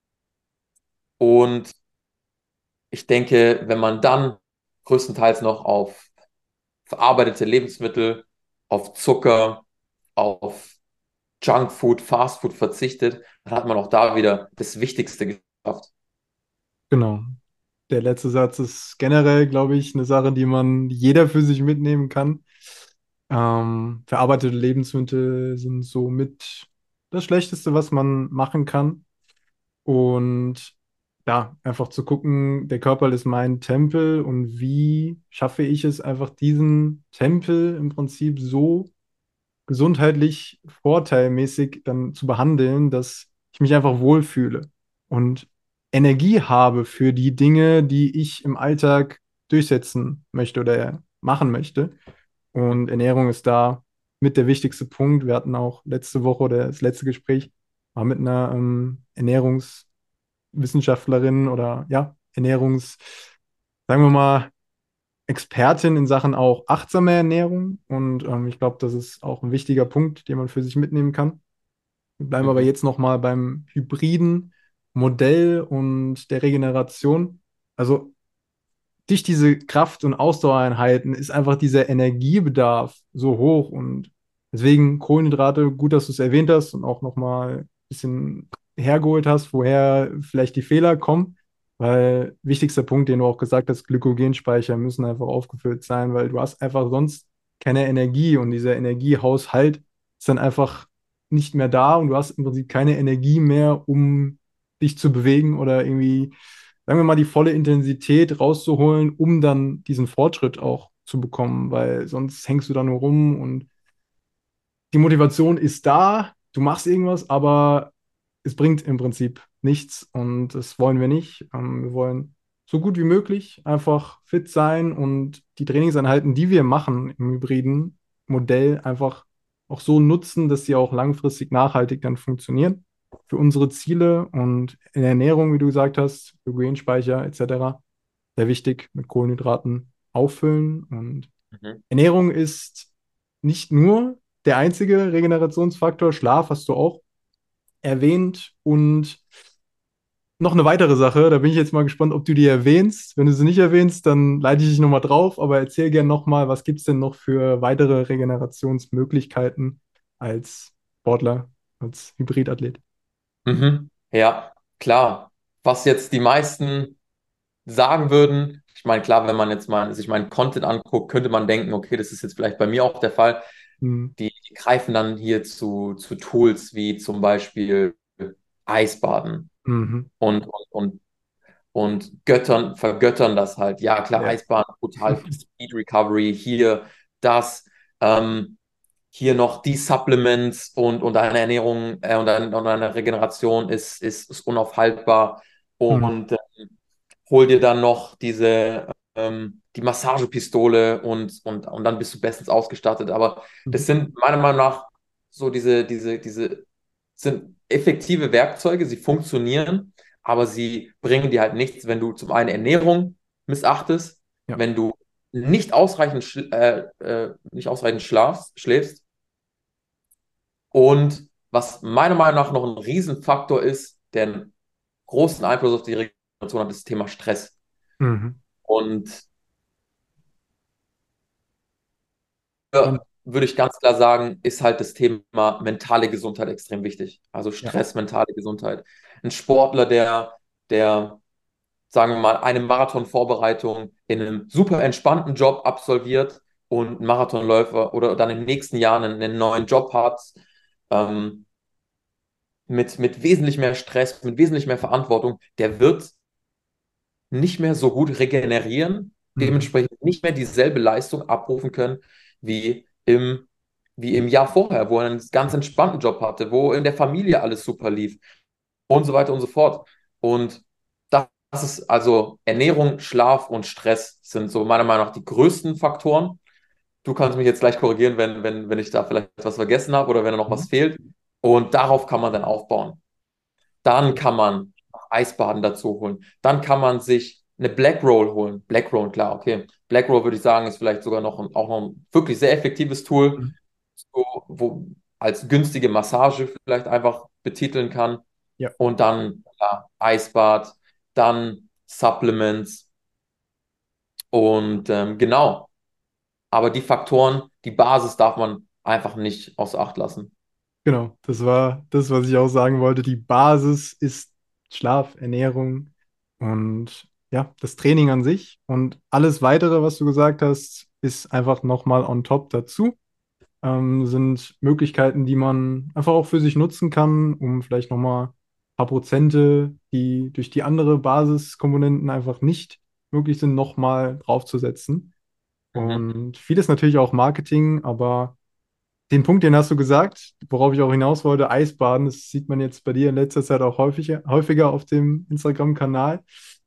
Und ich denke, wenn man dann größtenteils noch auf verarbeitete Lebensmittel, auf Zucker, auf Junkfood, Fastfood verzichtet, dann hat man auch da wieder das Wichtigste geschafft. Genau. Der letzte Satz ist generell, glaube ich, eine Sache, die man jeder für sich mitnehmen kann. Verarbeitete Lebensmittel sind somit das Schlechteste, was man machen kann. Und ja, einfach zu gucken, der Körper ist mein Tempel und wie schaffe ich es einfach, diesen Tempel im Prinzip so gesundheitlich vorteilmäßig dann zu behandeln, dass ich mich einfach wohlfühle und Energie habe für die Dinge, die ich im Alltag durchsetzen möchte oder machen möchte. Und Ernährung ist da mit der wichtigste Punkt. Wir hatten auch letzte Woche oder das letzte Gespräch war mit einer Ernährungswissenschaftlerin oder ja, sagen wir mal, Expertin in Sachen auch achtsame Ernährung. Und ich glaube, das ist auch ein wichtiger Punkt, den man für sich mitnehmen kann. Wir bleiben aber Mhm. jetzt nochmal beim hybriden Modell und der Regeneration. Also durch diese Kraft- und Ausdauereinheiten ist einfach dieser Energiebedarf so hoch und deswegen Kohlenhydrate, gut, dass du es erwähnt hast und auch nochmal ein bisschen hergeholt hast, woher vielleicht die Fehler kommen, weil wichtigster Punkt, den du auch gesagt hast, Glykogenspeicher müssen einfach aufgefüllt sein, weil du hast einfach sonst keine Energie und dieser Energiehaushalt ist dann einfach nicht mehr da und du hast im Prinzip keine Energie mehr, um dich zu bewegen oder irgendwie sagen wir mal, die volle Intensität rauszuholen, um dann diesen Fortschritt auch zu bekommen, weil sonst hängst du da nur rum und die Motivation ist da, du machst irgendwas, aber es bringt im Prinzip nichts und das wollen wir nicht. Wir wollen so gut wie möglich einfach fit sein und die Trainingseinheiten, die wir machen im hybriden Modell, einfach auch so nutzen, dass sie auch langfristig nachhaltig dann funktionieren für unsere Ziele und in der Ernährung, wie du gesagt hast, Glykogenspeicher etc. Sehr wichtig mit Kohlenhydraten auffüllen und Mhm. Ernährung ist nicht nur der einzige Regenerationsfaktor. Schlaf hast du auch erwähnt. Und noch eine weitere Sache, da bin ich jetzt mal gespannt, ob du die erwähnst. Wenn du sie nicht erwähnst, dann leite ich dich nochmal drauf. Aber erzähl gerne nochmal, was gibt es denn noch für weitere Regenerationsmöglichkeiten als Sportler, als Hybridathlet? Mhm. Ja, klar. Was jetzt die meisten sagen würden, ich meine, klar, wenn man jetzt mal sich meinen Content anguckt, könnte man denken, okay, das ist jetzt vielleicht bei mir auch der Fall. Mhm. Die greifen dann hier zu Tools wie zum Beispiel Eisbaden Mhm. und, und, und, und vergöttern das halt. Ja, klar, Ja. Eisbaden, brutal Speed Recovery, hier das, ähm, hier noch die Supplements und deine Ernährung und deine Regeneration ist unaufhaltbar. Mhm. Und hol dir dann noch die Massagepistole und dann bist du bestens ausgestattet. Aber das Mhm. sind meiner Meinung nach so diese sind effektive Werkzeuge, sie funktionieren, aber sie bringen dir halt nichts, wenn du zum einen Ernährung missachtest, Ja. wenn du nicht ausreichend schläfst und was meiner Meinung nach noch ein Riesenfaktor ist, der einen großen Einfluss auf die Regeneration hat, ist das Thema Stress. Mhm. Und Ja. würde ich ganz klar sagen, ist halt das Thema mentale Gesundheit extrem wichtig. Also Ja. Stress, mentale Gesundheit. Ein Sportler, der sagen wir mal, eine Marathonvorbereitung in einem super entspannten Job absolviert und ein Marathonläufer oder dann im nächsten Jahr einen neuen Job hat, ähm, mit wesentlich mehr Stress, mit wesentlich mehr Verantwortung, der wird nicht mehr so gut regenerieren, Mhm. dementsprechend nicht mehr dieselbe Leistung abrufen können wie im Jahr vorher, wo er einen ganz entspannten Job hatte, wo in der Familie alles super lief und so weiter und so fort. Und das ist also Ernährung, Schlaf und Stress sind so meiner Meinung nach die größten Faktoren. Du kannst mich jetzt gleich korrigieren, wenn ich da vielleicht was vergessen habe oder wenn da noch was Mhm. fehlt. Und darauf kann man dann aufbauen. Dann kann man Eisbaden dazu holen. Dann kann man sich eine Black Roll holen. Black Roll, klar, okay. Black Roll würde ich sagen, ist vielleicht sogar auch noch ein wirklich sehr effektives Tool, Mhm. so, wo als günstige Massage vielleicht einfach betiteln kann. Ja. Und dann ja, Eisbad, dann Supplements und genau. Aber die Faktoren, die Basis darf man einfach nicht außer Acht lassen. Genau, das war das, was ich auch sagen wollte. Die Basis ist Schlaf, Ernährung und ja, das Training an sich. Und alles weitere, was du gesagt hast, ist einfach nochmal on top dazu. Sind Möglichkeiten, die man einfach auch für sich nutzen kann, um vielleicht nochmal ein paar Prozente, die durch die andere Basiskomponenten einfach nicht möglich sind, nochmal draufzusetzen. Mhm. Und vieles natürlich auch Marketing, aber den Punkt, den hast du gesagt, worauf ich auch hinaus wollte, Eisbaden, das sieht man jetzt bei dir in letzter Zeit auch häufiger auf dem Instagram-Kanal.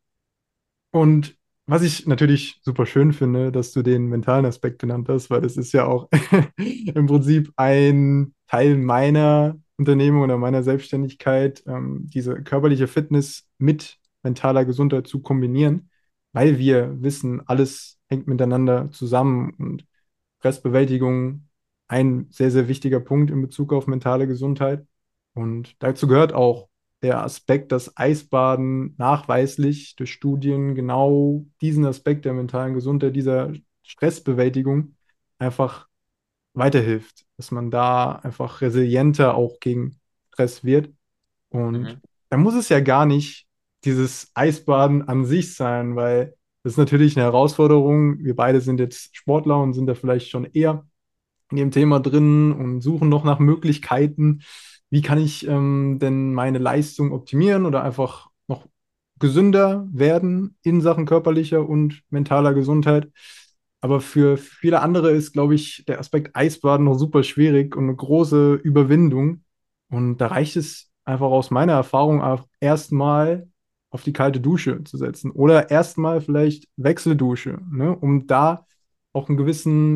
Und was ich natürlich super schön finde, dass du den mentalen Aspekt genannt hast, weil das ist ja auch im Prinzip ein Teil meiner Unternehmung oder meiner Selbstständigkeit, diese körperliche Fitness mit mentaler Gesundheit zu kombinieren, weil wir wissen, alles hängt miteinander zusammen und Stressbewältigung ein sehr, sehr wichtiger Punkt in Bezug auf mentale Gesundheit. Und dazu gehört auch der Aspekt, dass Eisbaden nachweislich durch Studien genau diesen Aspekt der mentalen Gesundheit, dieser Stressbewältigung einfach weiterhilft, dass man da einfach resilienter auch gegen Stress wird. Und Mhm. da muss es ja gar nicht dieses Eisbaden an sich sein, weil das ist natürlich eine Herausforderung. Wir beide sind jetzt Sportler und sind da vielleicht schon eher in dem Thema drin und suchen noch nach Möglichkeiten, wie kann ich denn meine Leistung optimieren oder einfach noch gesünder werden in Sachen körperlicher und mentaler Gesundheit. Aber für viele andere ist, glaube ich, der Aspekt Eisbaden noch super schwierig und eine große Überwindung. Und da reicht es einfach aus meiner Erfahrung auch erstmal auf die kalte Dusche zu setzen oder erstmal vielleicht Wechseldusche, ne, um da auch einen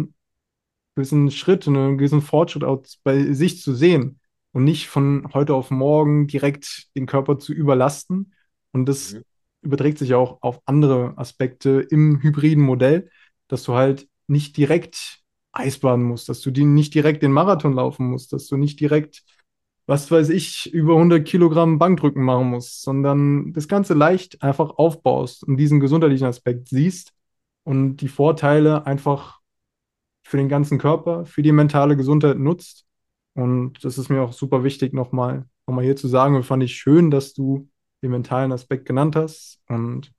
gewissen Schritt, einen gewissen Fortschritt auch bei sich zu sehen und nicht von heute auf morgen direkt den Körper zu überlasten. Und das Mhm. überträgt sich auch auf andere Aspekte im hybriden Modell, dass du halt nicht direkt Eisbaden musst, dass du die nicht direkt den Marathon laufen musst, dass du nicht direkt, was weiß ich, über 100 Kilogramm Bankdrücken machen musst, sondern das Ganze leicht einfach aufbaust und diesen gesundheitlichen Aspekt siehst und die Vorteile einfach für den ganzen Körper, für die mentale Gesundheit nutzt. Und das ist mir auch super wichtig, nochmal hier zu sagen. Und fand ich schön, dass du den mentalen Aspekt genannt hast. Und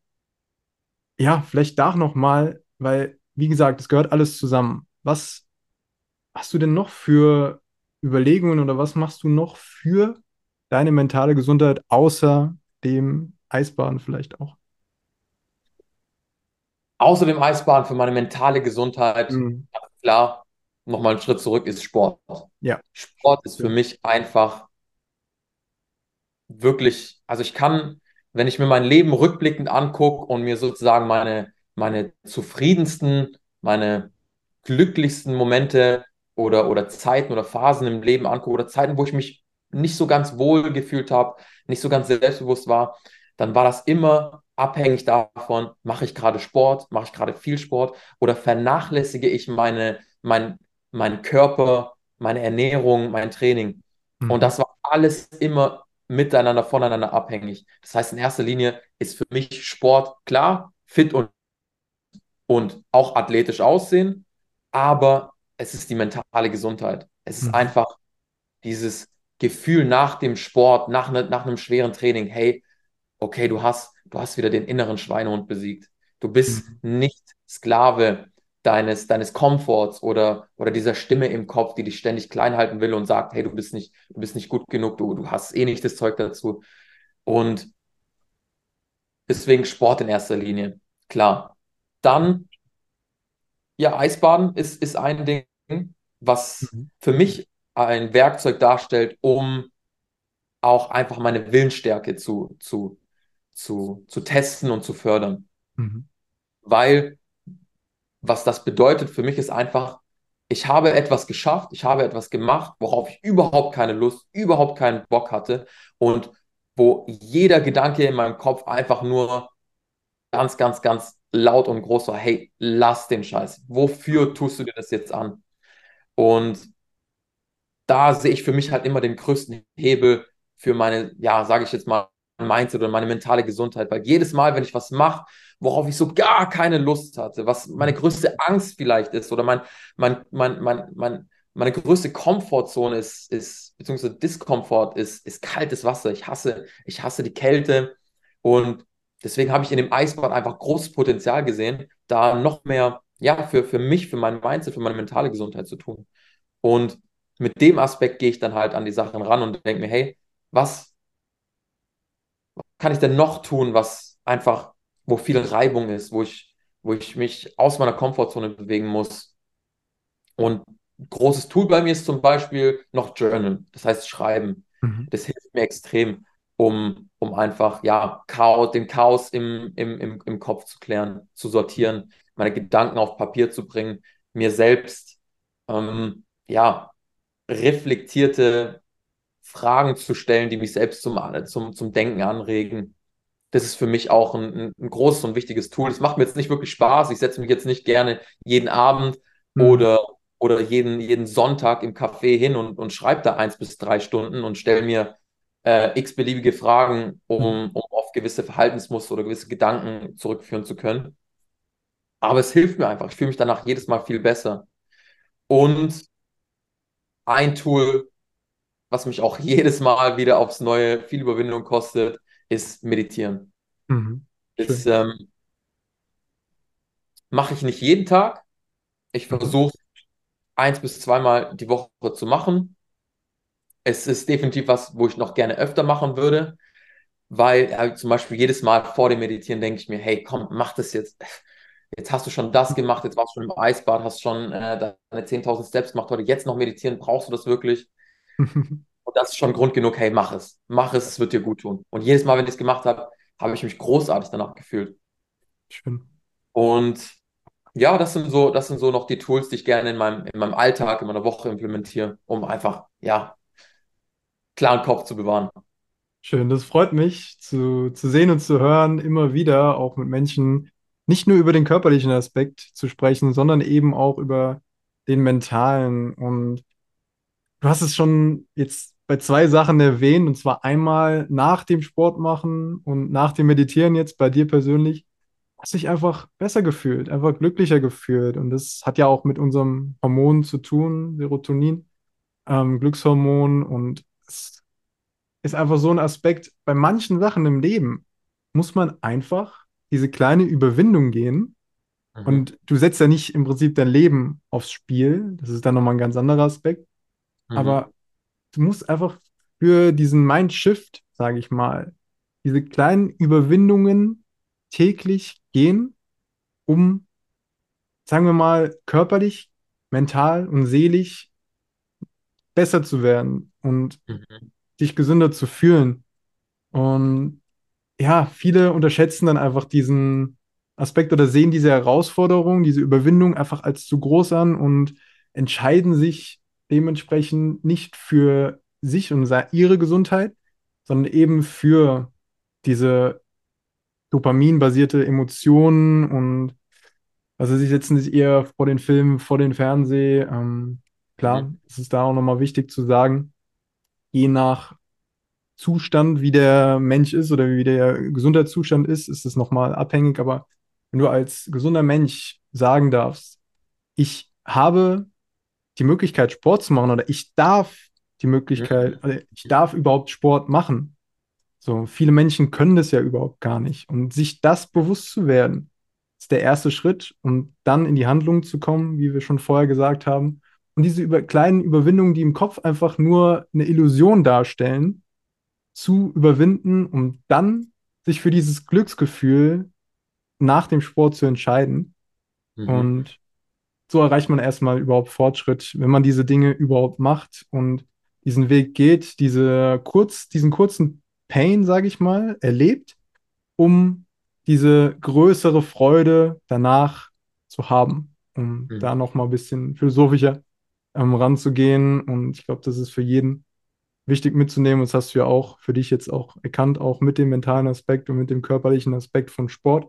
ja, vielleicht da nochmal, weil, wie gesagt, es gehört alles zusammen. Was hast du denn noch für Überlegungen oder was machst du noch für deine mentale Gesundheit außer dem Eisbaden vielleicht auch? Außer dem Eisbaden für meine mentale Gesundheit, Mhm. ganz klar, nochmal einen Schritt zurück, ist Sport. Ja, Sport ist für ja. mich einfach wirklich, also ich kann, wenn ich mir mein Leben rückblickend angucke und mir sozusagen meine zufriedensten, meine glücklichsten Momente oder Zeiten oder Phasen im Leben angucke oder Zeiten, wo ich mich nicht so ganz wohl gefühlt habe, nicht so ganz selbstbewusst war, dann war das immer abhängig davon, mache ich gerade Sport, mache ich gerade viel Sport oder vernachlässige ich meinen Körper, meine Ernährung, mein Training. Und Mhm. das war alles immer miteinander, voneinander abhängig. Das heißt, in erster Linie ist für mich Sport klar, fit und auch athletisch aussehen, aber es ist die mentale Gesundheit. Es ist Mhm. einfach dieses Gefühl nach dem Sport, nach einem schweren Training, hey, okay, du hast wieder den inneren Schweinehund besiegt. Du bist Mhm. nicht Sklave deines Komforts oder dieser Stimme im Kopf, die dich ständig klein halten will und sagt, hey, du bist nicht gut genug, du hast eh nicht das Zeug dazu. Und deswegen Sport in erster Linie, klar. Dann, ja, Eisbaden ist ein Ding, was Mhm. für mich ein Werkzeug darstellt, um auch einfach meine Willensstärke zu testen und zu fördern. Mhm. Weil was das bedeutet für mich ist einfach, ich habe etwas geschafft, ich habe etwas gemacht, worauf ich überhaupt keine Lust, überhaupt keinen Bock hatte und wo jeder Gedanke in meinem Kopf einfach nur ganz, ganz, ganz laut und groß war, hey, lass den Scheiß. Wofür tust du dir das jetzt an? Und da sehe ich für mich halt immer den größten Hebel für meine, ja, sage ich jetzt mal, Mindset oder meine mentale Gesundheit. Weil jedes Mal, wenn ich was mache, worauf ich so gar keine Lust hatte, was meine größte Angst vielleicht ist oder meine größte Komfortzone beziehungsweise Diskomfort ist kaltes Wasser. Ich hasse die Kälte und deswegen habe ich in dem Eisbad einfach großes Potenzial gesehen, da noch mehr, ja, für mich, für mein Mindset, für meine mentale Gesundheit zu tun. Und mit dem Aspekt gehe ich dann halt an die Sachen ran und denke mir, hey, was kann ich denn noch tun, was einfach, wo viel Reibung ist, wo ich mich aus meiner Komfortzone bewegen muss. Und ein großes Tool bei mir ist zum Beispiel noch Journal, das heißt Schreiben. Mhm. Das hilft mir extrem, um einfach, ja, den Chaos im Kopf zu klären, zu sortieren, meine Gedanken auf Papier zu bringen, mir selbst, ja, reflektierte Fragen zu stellen, die mich selbst zum Denken anregen. Das ist für mich auch ein großes und wichtiges Tool. Das macht mir jetzt nicht wirklich Spaß. Ich setze mich jetzt nicht gerne jeden Abend Mhm. oder jeden Sonntag im Café hin und schreibe da 1 bis 3 Stunden und stelle mir x-beliebige Fragen, Mhm. um auf gewisse Verhaltensmuster oder gewisse Gedanken zurückführen zu können. Aber es hilft mir einfach. Ich fühle mich danach jedes Mal viel besser. Und ein Tool, was mich auch jedes Mal wieder aufs Neue viel Überwindung kostet, ist Meditieren. Mhm. Das Schön. mache ich nicht jeden Tag. Ich Mhm. versuche 1 bis 2 Mal die Woche zu machen. Es ist definitiv was, wo ich noch gerne öfter machen würde, weil zum Beispiel jedes Mal vor dem Meditieren denke ich mir, hey, komm, mach das jetzt. Jetzt hast du schon das gemacht, jetzt warst du schon im Eisbad, hast schon deine 10.000 Steps gemacht heute, jetzt noch meditieren, brauchst du das wirklich? Und das ist schon Grund genug, hey, mach es. Mach es, es wird dir gut tun. Und jedes Mal, wenn ich es gemacht habe, habe ich mich großartig danach gefühlt. Schön. Und ja, das sind so noch die Tools, die ich gerne in meinem Alltag, in meiner Woche implementiere, um einfach, ja, klaren Kopf zu bewahren. Schön. Das freut mich zu sehen und zu hören, immer wieder auch mit Menschen nicht nur über den körperlichen Aspekt zu sprechen, sondern eben auch über den mentalen. Und du hast es schon jetzt bei zwei Sachen erwähnt, und zwar einmal nach dem Sport machen und nach dem Meditieren jetzt bei dir persönlich. Hast dich einfach besser gefühlt, einfach glücklicher gefühlt. Und das hat ja auch mit unserem Hormon zu tun, Serotonin, Glückshormon. Und es ist einfach so ein Aspekt, bei manchen Sachen im Leben muss man einfach diese kleine Überwindung gehen, Mhm. Und du setzt ja nicht im Prinzip dein Leben aufs Spiel. Das ist dann nochmal ein ganz anderer Aspekt. Mhm. Aber du musst einfach für diesen Mindshift, sage ich mal, diese kleinen Überwindungen täglich gehen, um, sagen wir mal, körperlich, mental und seelisch besser zu werden und Mhm. dich gesünder zu fühlen. Und ja, viele unterschätzen dann einfach diesen Aspekt oder sehen diese Herausforderung, diese Überwindung einfach als zu groß an und entscheiden sich dementsprechend nicht für sich und ihre Gesundheit, sondern eben für diese dopaminbasierte Emotionen und also sie setzen sich eher vor den Film, vor den Fernseher. Klar, Mhm. es ist da auch nochmal wichtig zu sagen, je nach Zustand, wie der Mensch ist oder wie der Gesundheitszustand ist es nochmal abhängig. Aber wenn du als gesunder Mensch sagen darfst, ich habe die Möglichkeit, Sport zu machen oder ich darf die Mhm. Möglichkeit, oder ich darf überhaupt Sport machen. So, viele Menschen können das ja überhaupt gar nicht. Und sich das bewusst zu werden, ist der erste Schritt, um dann in die Handlung zu kommen, wie wir schon vorher gesagt haben. Und diese kleinen Überwindungen, die im Kopf einfach nur eine Illusion darstellen, zu überwinden, um dann sich für dieses Glücksgefühl nach dem Sport zu entscheiden. Mhm. Und so erreicht man erstmal überhaupt Fortschritt, wenn man diese Dinge überhaupt macht und diesen Weg geht, diesen kurzen Pain, sage ich mal, erlebt, um diese größere Freude danach zu haben, um Mhm. da nochmal ein bisschen philosophischer ranzugehen. Und ich glaube, das ist für jeden wichtig mitzunehmen. Das hast du ja auch für dich jetzt auch erkannt, auch mit dem mentalen Aspekt und mit dem körperlichen Aspekt von Sport.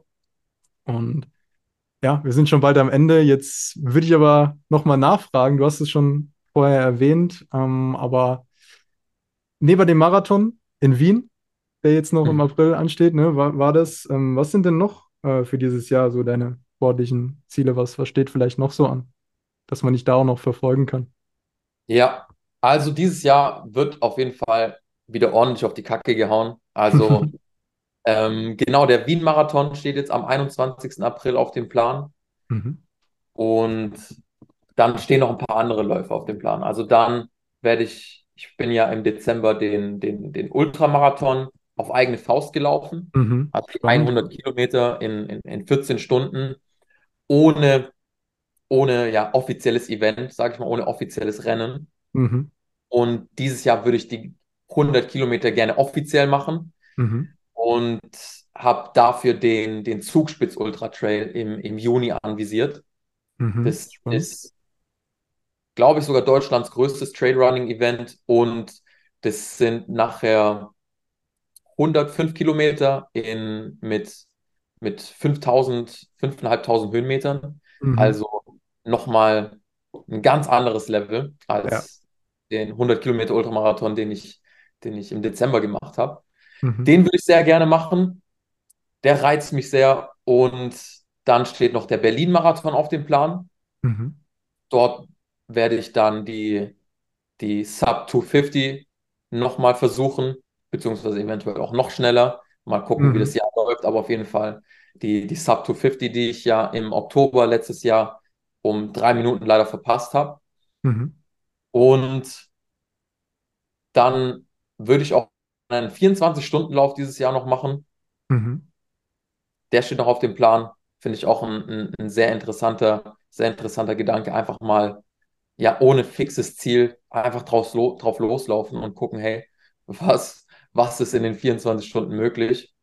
Und ja, wir sind schon bald am Ende. Jetzt würde ich aber nochmal nachfragen. Du hast es schon vorher erwähnt, aber neben dem Marathon in Wien, der jetzt noch im Mhm. April ansteht, ne, war das, was sind denn noch für dieses Jahr so deine sportlichen Ziele? Was steht vielleicht noch so an, dass man dich da auch noch verfolgen kann? Ja, also dieses Jahr wird auf jeden Fall wieder ordentlich auf die Kacke gehauen. Also genau, der Wien-Marathon steht jetzt am 21. April auf dem Plan Mhm. und dann stehen noch ein paar andere Läufe auf dem Plan. Also dann ich bin ja im Dezember den Ultramarathon auf eigene Faust gelaufen, Mhm. also die Spannend. 100 Kilometer in 14 Stunden ohne, ohne ja, offizielles Event, sage ich mal, ohne offizielles Rennen. Mhm. Und dieses Jahr würde ich die 100 Kilometer gerne offiziell machen Mhm. und habe dafür den Zugspitz Ultra Trail im Juni anvisiert. Mhm. Das Spannend. ist, glaube ich, sogar Deutschlands größtes Trailrunning-Event und das sind nachher 105 Kilometer mit 5000, 5.500 Höhenmetern. Mhm. Also nochmal ein ganz anderes Level Ja. als den 100 Kilometer Ultramarathon, den ich im Dezember gemacht habe. Mhm. Den würde ich sehr gerne machen. Der reizt mich sehr. Und dann steht noch der Berlin-Marathon auf dem Plan. Mhm. Dort werde ich dann die Sub 250 nochmal versuchen, beziehungsweise eventuell auch noch schneller. Mal gucken, wie das Mhm. Jahr läuft, aber auf jeden Fall die Sub 250, die ich ja im Oktober letztes Jahr um 3 Minuten leider verpasst habe. Mhm. Und dann würde ich auch einen 24-Stunden-Lauf dieses Jahr noch machen. Mhm. Der steht noch auf dem Plan. Finde ich auch ein sehr interessanter Gedanke. Einfach mal, ja, ohne fixes Ziel, einfach drauf loslaufen und gucken, hey, was ist in den 24 Stunden möglich?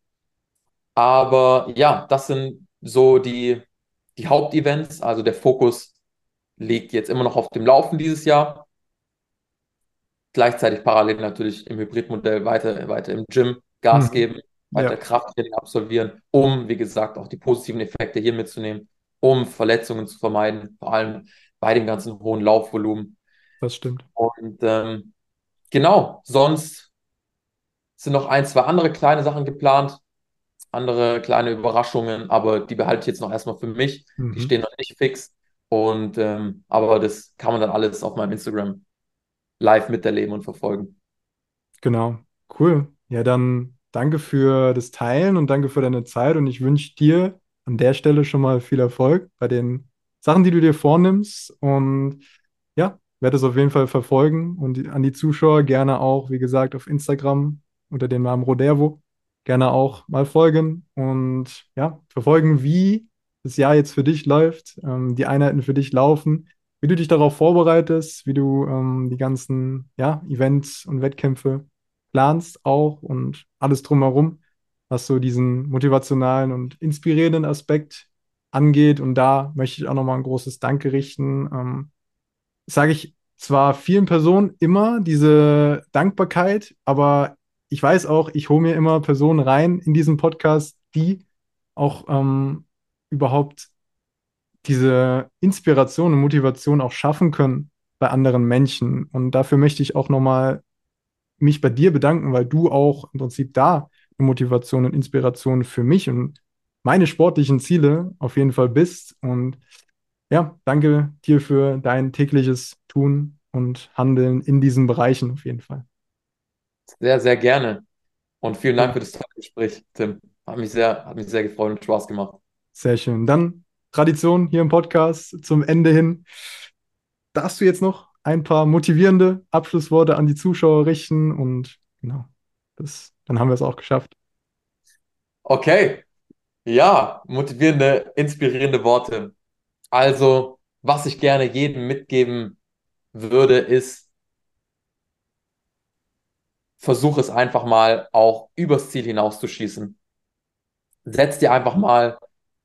Aber ja, das sind so die Hauptevents. Also der Fokus liegt jetzt immer noch auf dem Laufen dieses Jahr. Gleichzeitig parallel natürlich im Hybridmodell weiter im Gym Gas Mhm. geben, weiter Ja, Krafttraining absolvieren, um, wie gesagt, auch die positiven Effekte hier mitzunehmen, um Verletzungen zu vermeiden, vor allem bei dem ganzen hohen Laufvolumen. das stimmt. Und genau, sonst sind noch ein, zwei andere kleine Sachen geplant, andere kleine Überraschungen, aber die behalte ich jetzt noch erstmal für mich. Die Mhm. stehen noch nicht fix. Und aber das kann man dann alles auf meinem Instagram live miterleben und verfolgen. Genau. Cool. Ja, dann danke für das Teilen und danke für deine Zeit und ich wünsche dir an der Stelle schon mal viel Erfolg bei den Sachen, die du dir vornimmst. Und ja, werde es auf jeden Fall verfolgen und an die Zuschauer gerne auch, wie gesagt, auf Instagram unter dem Namen Rodervo gerne auch mal folgen und ja, verfolgen, wie das Jahr jetzt für dich läuft, die Einheiten für dich laufen, wie du dich darauf vorbereitest, wie du die ganzen ja, Events und Wettkämpfe planst auch und alles drumherum, was so diesen motivationalen und inspirierenden Aspekt angeht. Und da möchte ich auch nochmal ein großes Danke richten. Sage ich zwar vielen Personen immer diese Dankbarkeit, aber ich weiß auch, ich hole mir immer Personen rein in diesen Podcast, die auch überhaupt diese Inspiration und Motivation auch schaffen können bei anderen Menschen. Und dafür möchte ich auch nochmal mich bei dir bedanken, weil du auch im Prinzip da eine Motivation und Inspiration für mich und meine sportlichen Ziele auf jeden Fall bist. Und ja, danke dir für dein tägliches Tun und Handeln in diesen Bereichen auf jeden Fall. Sehr, sehr gerne. Und vielen Dank Cool. für das tolle Gespräch, Tim. Hat mich sehr gefreut und Spaß gemacht. Sehr schön. Dann Tradition hier im Podcast zum Ende hin. Darfst du jetzt noch ein paar motivierende Abschlussworte an die Zuschauer richten? Und genau, dann haben wir es auch geschafft. Okay, ja, motivierende, inspirierende Worte. Also, was ich gerne jedem mitgeben würde, ist, versuch es einfach mal auch übers Ziel hinauszuschießen. Setz dir einfach mal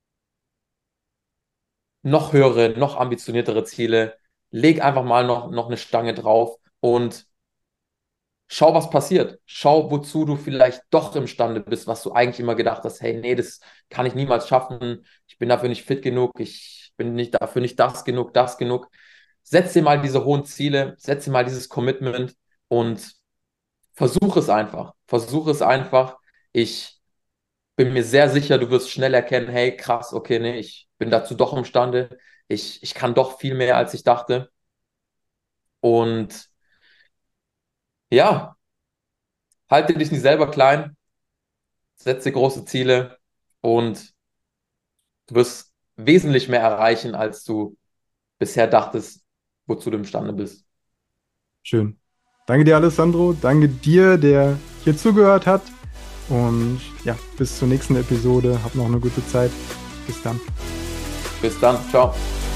noch höhere, noch ambitioniertere Ziele. Leg einfach mal noch eine Stange drauf und schau, was passiert. Schau, wozu du vielleicht doch imstande bist, was du eigentlich immer gedacht hast, hey, nee, das kann ich niemals schaffen. Ich bin dafür nicht fit genug. Ich bin nicht dafür nicht das genug, das genug. Setz dir mal diese hohen Ziele, setz dir mal dieses Commitment und versuch es einfach. Versuch es einfach. Ich bin mir sehr sicher, du wirst schnell erkennen, hey, krass, okay, nee, ich bin dazu doch imstande. Ich kann doch viel mehr, als ich dachte. Und ja, halte dich nicht selber klein, setze große Ziele und du wirst wesentlich mehr erreichen, als du bisher dachtest, wozu du imstande bist. Schön. Danke dir, Alessandro. Danke dir, der hier zugehört hat. Und ja, bis zur nächsten Episode. Hab noch eine gute Zeit. Bis dann. Bis dann, ciao.